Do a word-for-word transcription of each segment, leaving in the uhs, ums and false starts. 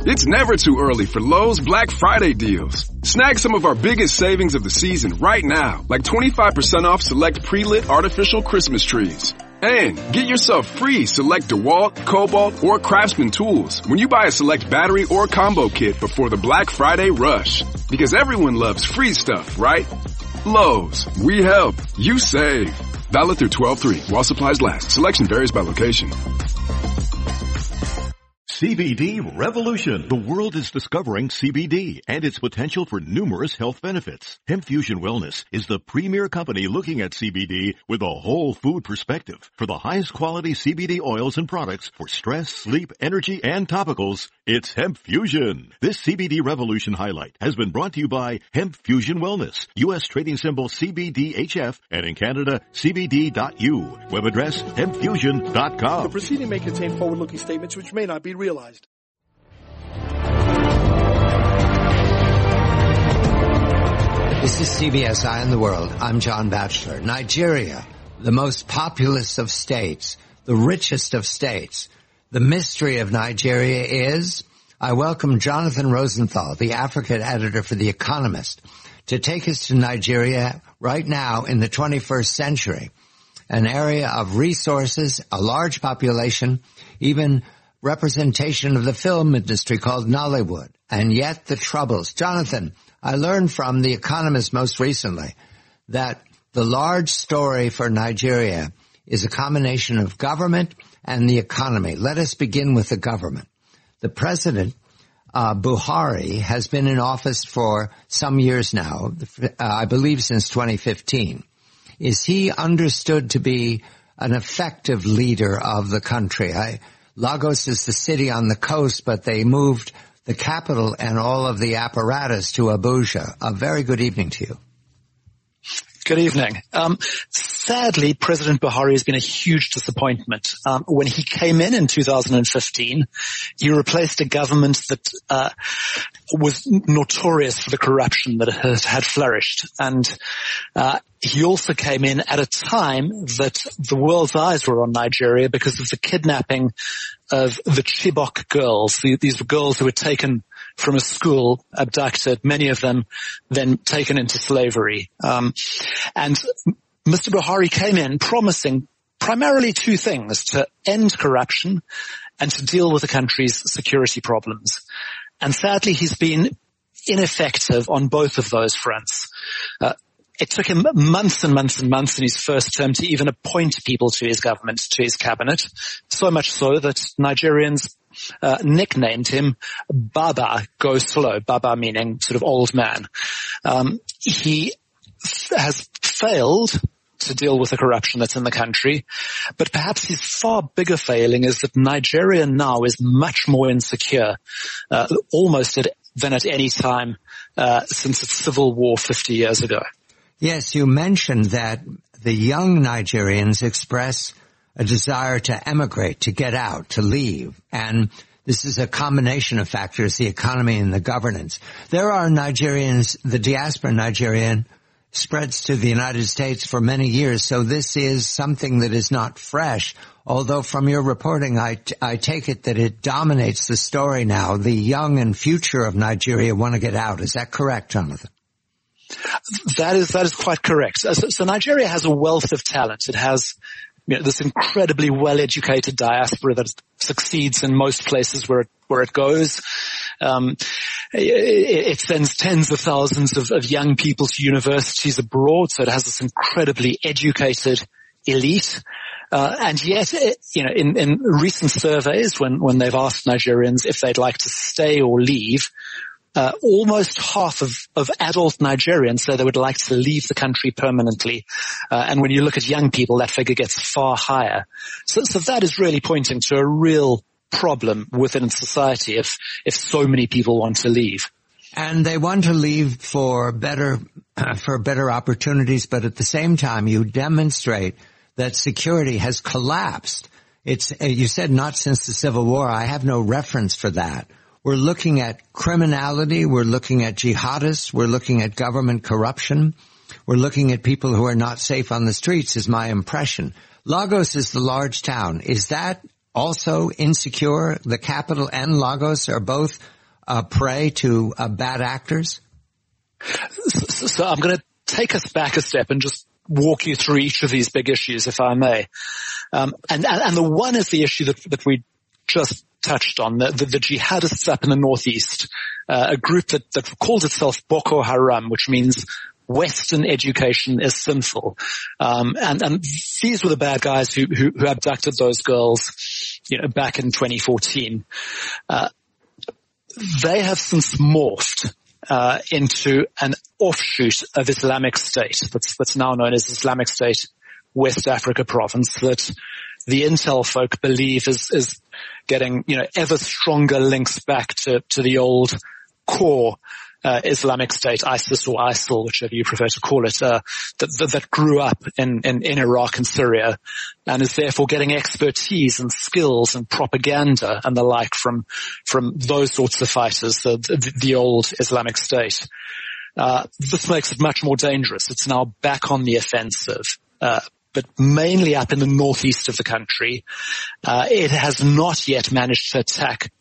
It's never too early for Lowe's Black Friday deals. Snag some of our biggest savings of the season right now, like twenty-five percent off select pre-lit artificial Christmas trees. And get yourself free select DeWalt, Cobalt, or Craftsman tools when you buy a select battery or combo kit before the Black Friday rush. Because everyone loves free stuff, right? Lowe's, we help, you save. Valid through twelve three while supplies last. Selection varies by location. C B D Revolution. The world is discovering C B D and its potential for numerous health benefits. Hemp Fusion Wellness is the premier company looking at C B D with a whole food perspective. For the highest quality C B D oils and products for stress, sleep, energy, and topicals, it's Hemp Fusion. This C B D Revolution highlight has been brought to you by Hemp Fusion Wellness, U S trading symbol C B D H F, and in Canada, C B D dot U. Web address, hemp fusion dot com. The proceeding may contain forward-looking statements which may not be realized. This is C B S Eye on the World. I'm John Batchelor. Nigeria, the most populous of states, the richest of states. The mystery of Nigeria is, I welcome Jonathan Rosenthal, the Africa editor for The Economist, to take us to Nigeria right now in the twenty-first century, an area of resources, a large population, even representation of the film industry called Nollywood, and yet the troubles. Jonathan, I learned from The Economist most recently that the large story for Nigeria is a combination of government and the economy. Let us begin with the government. The president, uh, Buhari, has been in office for some years now, uh, I believe since twenty fifteen. Is he understood to be an effective leader of the country? I, Lagos is the city on the coast, but they moved the capital and all of the apparatus to Abuja. A very good evening to you. Good evening. Um, sadly, President Buhari has been a huge disappointment. Um, when he came in in two thousand fifteen, he replaced a government that uh, was notorious for the corruption that had, had flourished. And uh, he also came in at a time that the world's eyes were on Nigeria because of the kidnapping of the Chibok girls. These were girls who were taken from a school, abducted, many of them then taken into slavery. Um, and Mister Buhari came in promising primarily two things: to end corruption and to deal with the country's security problems. And sadly, he's been ineffective on both of those fronts. Uh, It took him months and months and months in his first term to even appoint people to his government, to his cabinet, so much so that Nigerians uh, nicknamed him Baba, go slow, Baba meaning sort of old man. Um, he f- has failed to deal with the corruption that's in the country, but perhaps his far bigger failing is that Nigeria now is much more insecure, uh, almost at, than at any time uh, since its civil war fifty years ago. Yes, you mentioned that the young Nigerians express a desire to emigrate, to get out, to leave. And this is a combination of factors, the economy and the governance. There are Nigerians, the diaspora Nigerian spreads to the United States for many years, so this is something that is not fresh. Although from your reporting, I, t- I take it that it dominates the story now. The young and future of Nigeria want to get out. Is that correct, Jonathan? That is, that is quite correct. So, so Nigeria has a wealth of talent. It has, you know, this incredibly well-educated diaspora that succeeds in most places where it, where it goes. Um, it, it sends tens of thousands of, of young people to universities abroad, so it has this incredibly educated elite. Uh, and yet, it, you know, in, in recent surveys, when, when they've asked Nigerians if they'd like to stay or leave, Uh, almost half of, of adult Nigerians say they would like to leave the country permanently. Uh, and when you look at young people, that figure gets far higher. So, so that is really pointing to a real problem within society if, if so many people want to leave. And they want to leave for better, uh, for better opportunities, but at the same time, you demonstrate that security has collapsed. It's, uh, you said not since the Civil War. I have no reference for that. We're looking at criminality. We're looking at jihadists. We're looking at government corruption. We're looking at people who are not safe on the streets, is my impression. Lagos is the large town. Is that also insecure? The capital and Lagos are both uh, prey to uh, bad actors? So, so I'm going to take us back a step and just walk you through each of these big issues, if I may. Um, and, and, and the one is the issue that, that we just touched on, the, the, the jihadists up in the northeast, uh, a group that, that calls itself Boko Haram, which means Western education is sinful. Um, and, and these were the bad guys who, who, who abducted those girls, you know, back in twenty fourteen. Uh, they have since morphed Uh, into an offshoot of Islamic State that's, that's now known as Islamic State West Africa Province, that the intel folk believe is, is getting, you know, ever stronger links back to, to the old core Uh, Islamic State, ISIS or ISIL, whichever you prefer to call it, uh, that, that, that grew up in, in, in Iraq and Syria, and is therefore getting expertise and skills and propaganda and the like from, from those sorts of fighters, the, the, the old Islamic State. Uh, this makes it much more dangerous. It's now back on the offensive, uh, but mainly up in the northeast of the country. Uh, it has not yet managed to attack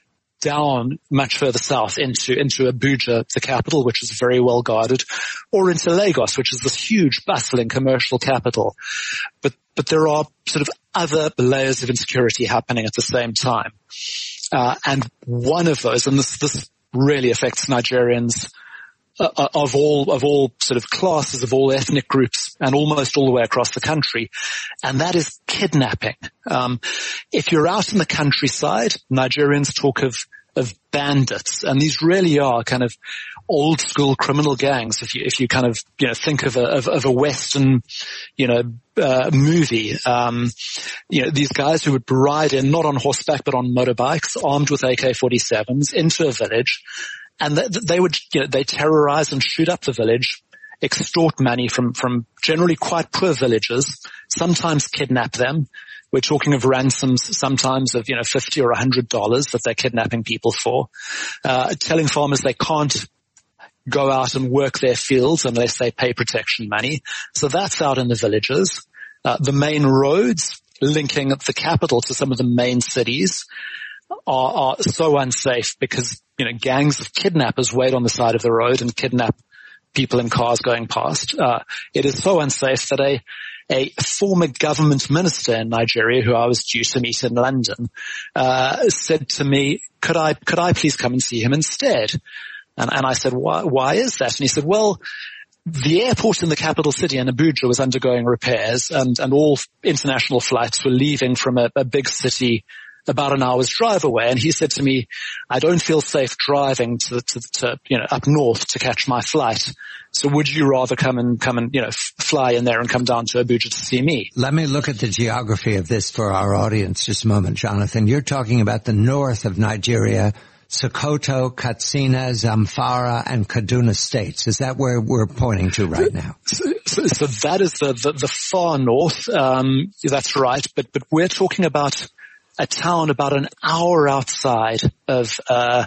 down much further south into, into Abuja, the capital, which is very well guarded, or into Lagos, which is this huge, bustling commercial capital. But, but there are sort of other layers of insecurity happening at the same time. Uh, and one of those, and this, this really affects Nigerians uh, of all, of all sort of classes, of all ethnic groups, and almost all the way across the country, and that is kidnapping. Um, if you're out in the countryside, Nigerians talk of of bandits, and these really are kind of old school criminal gangs. If you, if you kind of, you know, think of a, of, of a Western, you know, uh, movie, um, you know, these guys who would ride in, not on horseback, but on motorbikes, armed with A K forty-sevens into a village, and they, they would, you know, they terrorize and shoot up the village, extort money from, from generally quite poor villagers, sometimes kidnap them. We're talking of ransoms sometimes of, you know, fifty or a hundred dollars that they're kidnapping people for, uh, telling farmers they can't go out and work their fields unless they pay protection money. So that's out in the villages. Uh, the main roads linking the capital to some of the main cities are, are so unsafe because, you know, gangs of kidnappers wait on the side of the road and kidnap people in cars going past. Uh, it is so unsafe that a A former government minister in Nigeria, who I was due to meet in London, uh, said to me, could I, could I please come and see him instead? And, and I said, why, why is that? And he said, well, the airport in the capital city in Abuja was undergoing repairs, and, and all international flights were leaving from a, a big city about an hour's drive away. And he said to me, I don't feel safe driving to, to, to, you know, up north to catch my flight. So would you rather come and, come and, you know, f- fly in there and come down to Abuja to see me? Let me look at the geography of this for our audience just a moment, Jonathan. You're talking about the north of Nigeria, Sokoto, Katsina, Zamfara, and Kaduna states. Is that where we're pointing to right now? So, so, so that is the, the, the far north. Um, that's right. But, but we're talking about a town about an hour outside of, uh,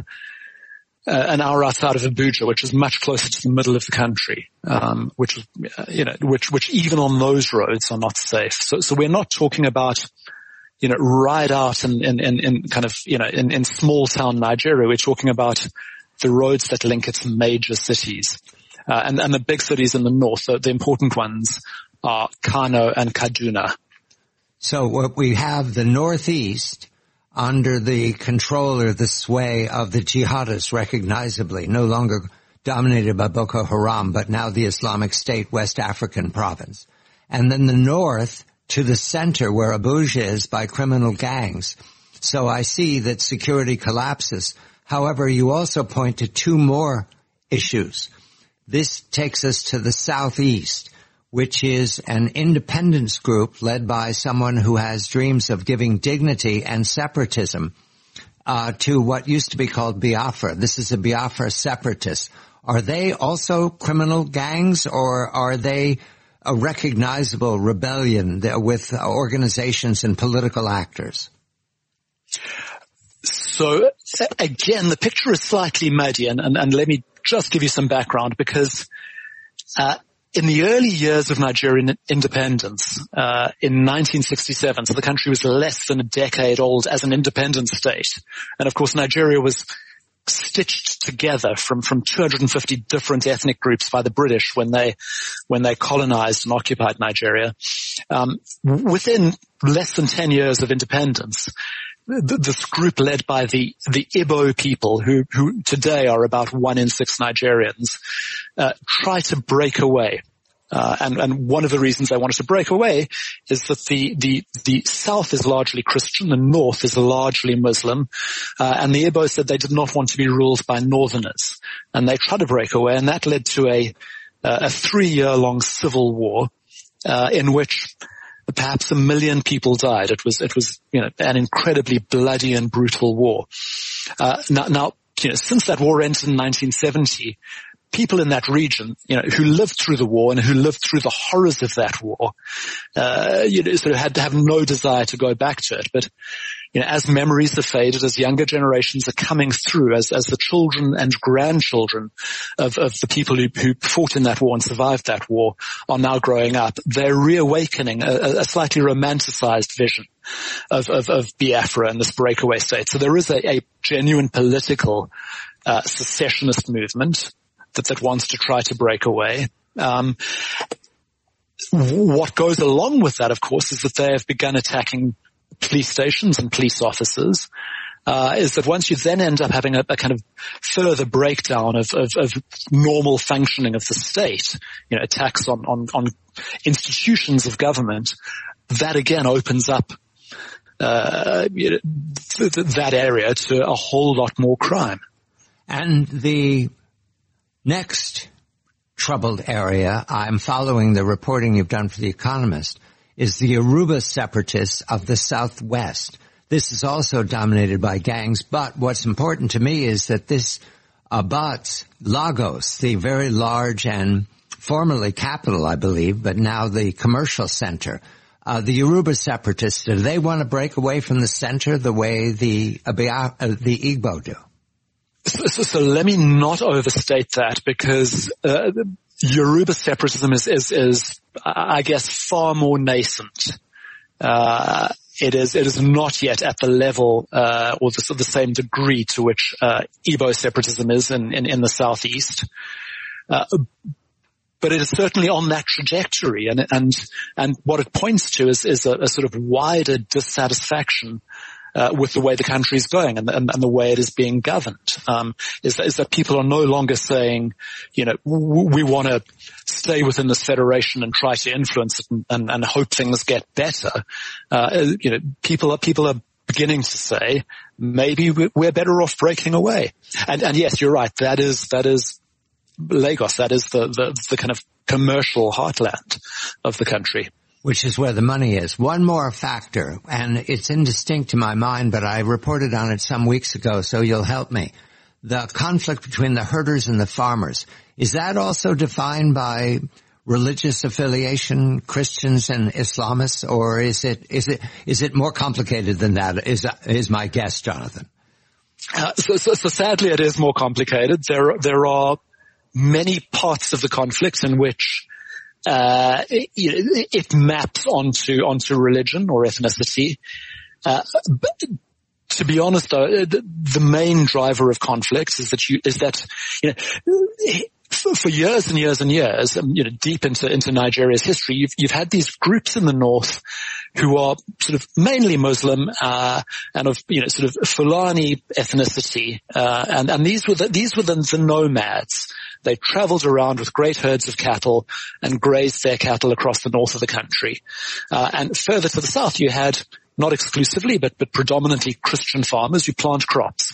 uh, an hour outside of Abuja, which is much closer to the middle of the country, um, which, uh, you know, which, which even on those roads are not safe. So, so we're not talking about, you know, right out in, in, in, in kind of, you know, in, in small town Nigeria. We're talking about the roads that link its major cities. Uh, and, and the big cities in the north, the, the important ones are Kano and Kaduna. So what we have the northeast under the control or the sway of the jihadists, recognizably, no longer dominated by Boko Haram, but now the Islamic State West African province. And then the north to the center where Abuja is by criminal gangs. So I see that security collapses. However, you also point to two more issues. This takes us to the southeast, which is an independence group led by someone who has dreams of giving dignity and separatism uh to what used to be called Biafra. This is a Biafra separatist. Are they also criminal gangs, or are they a recognizable rebellion with organizations and political actors? So, again, the picture is slightly muddy, and, and, and let me just give you some background, because uh in the early years of Nigerian independence, uh, in nineteen sixty-seven, so the country was less than a decade old as an independent state. And of course, Nigeria was stitched together from, from two hundred fifty different ethnic groups by the British when they, when they colonized and occupied Nigeria. Um, within less than ten years of independence, this group led by the, the Igbo people, who, who today are about one in six Nigerians, uh, try to break away. Uh, and, and one of the reasons they wanted to break away is that the, the, the south is largely Christian, the north is largely Muslim, uh, and the Igbo said they did not want to be ruled by northerners. And they tried to break away, and that led to a, uh, a three-year-long civil war, uh, in which perhaps a million people died. It was, it was, you know, an incredibly bloody and brutal war. Uh, now, now, you know, since that war ended in nineteen seventy, people in that region, you know, who lived through the war and who lived through the horrors of that war, uh, you know, sort of had to have no desire to go back to it. But, you know, as memories have faded, as younger generations are coming through, as, as the children and grandchildren of, of the people who, who fought in that war and survived that war are now growing up, they're reawakening a, a slightly romanticized vision of, of, of Biafra and this breakaway state. So there is a, a genuine political, uh, secessionist movement that, that wants to try to break away. Um, what goes along with that, of course, is that they have begun attacking police stations and police officers, uh, is that once you then end up having a, a kind of further breakdown of, of, of normal functioning of the state, you know, attacks on, on, on institutions of government, that again opens up, uh, you know, th- th- that area to a whole lot more crime. And the next troubled area, I'm following the reporting you've done for The Economist, is the Yoruba separatists of the Southwest. This is also dominated by gangs, but what's important to me is that this abuts Lagos, the very large and formerly capital, I believe, but now the commercial center. Uh, the Yoruba separatists, do they want to break away from the center the way the, uh, the Igbo do? So, so, so let me not overstate that, because uh, Yoruba separatism is, is, is, I guess, far more nascent. Uh, it is, it is not yet at the level uh, or the, the same degree to which uh, Igbo separatism is in, in, in the southeast. Uh, but it is certainly on that trajectory, and and and what it points to is, is a, a sort of wider dissatisfaction Uh, with the way the country is going and, and, and the way it is being governed, um, is that, is that people are no longer saying, you know, w- we want to stay within this federation and try to influence it and, and, and hope things get better. Uh, you know, people are, people are beginning to say, maybe we're better off breaking away. And, and yes, you're right. That is, that is Lagos. That is the, the, the kind of commercial heartland of the country. Which is where the money is. One more factor, and it's indistinct to my mind, but I reported on it some weeks ago, so you'll help me. The conflict between the herders and the farmers. Is that also defined by religious affiliation, Christians and Islamists, or is it, is it, is it more complicated than that, is, is my guess, Jonathan? Uh, so, so, so sadly it is more complicated. There, there are many parts of the conflict in which Uh, it, it maps onto, onto religion or ethnicity. Uh, but to be honest though, the, the main driver of conflicts is that you, is that, you know, for, for years and years and years, um, you know, deep into, into Nigeria's history, you've, you've had these groups in the north who are sort of mainly Muslim, uh, and of, you know, sort of Fulani ethnicity, uh, and, and these were the, these were the, the nomads. They traveled around with great herds of cattle and grazed their cattle across the north of the country. Uh, and further to the south, you had not exclusively, but, but predominantly Christian farmers who plant crops.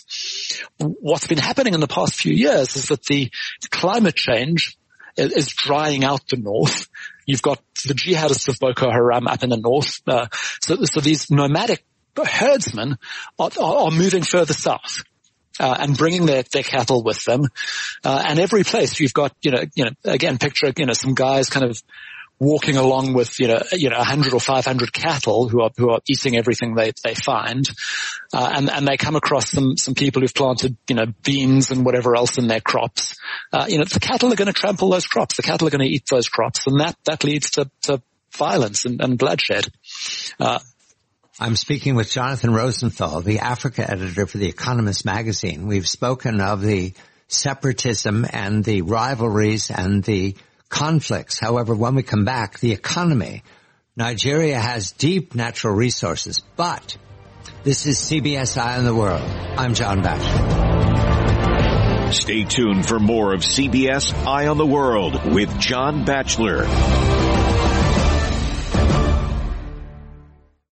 What's been happening in the past few years is that the climate change is, is drying out the north. You've got the jihadists of Boko Haram up in the north. Uh, so, so these nomadic herdsmen are, are, are moving further south. Uh, and bringing their, their cattle with them. Uh, and every place you've got, you know, you know, again, picture, you know, some guys kind of walking along with, you know, you know, one hundred or five hundred cattle who are, who are eating everything they, they find. Uh, and, and they come across some, some people who've planted, you know, beans and whatever else in their crops. Uh, you know, the cattle are going to trample those crops. The cattle are going to eat those crops, and that, that leads to, to violence and, and bloodshed. Uh, I'm speaking with Jonathan Rosenthal, the Africa editor for The Economist magazine. We've spoken of the separatism and the rivalries and the conflicts. However, when we come back, the economy. Nigeria has deep natural resources, but this is C B S Eye on the World. I'm John Batchelor. Stay tuned for more of C B S Eye on the World with John Batchelor.